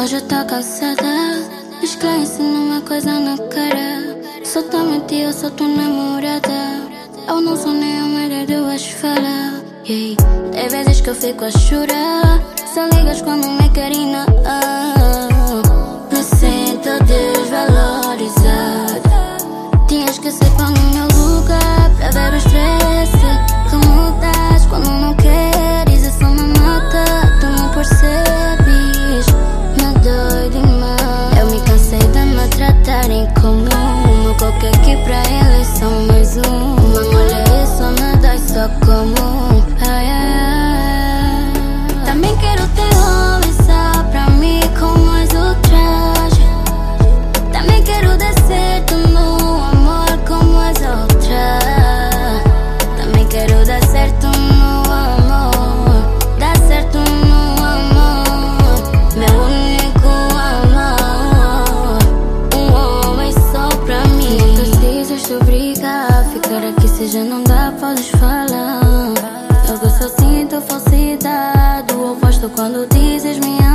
Hoje eu tô cansada, esclarece numa coisa na cara. Sou tua mente, eu sou tua namorada. Eu não sou nem a mulher de duas falas. Tem vezes que eu fico a chorar, só ligas quando me querem na me sinto desvalorizada. Tinhas que ser pão no meu lugar pra ver o estresse que mudas quando não queres. Isso me mata, tu não percebes. Me dói demais. Eu me cansei de me tratarem como uma qualquer que pra eles são mais uma mulher. Isso me dói só como ai, ai, ai. Também quero ter homem só pra mim como as outras. Também quero dar certo no amor como as outras. Também quero dar certo no amor. Dar certo no amor. Meu único amor. Um homem só pra mim. Não precisas te obrigar a ficar aqui. Se já não dá, podes falar. Eu só sinto falsidade, o oposto quando dizes me ama.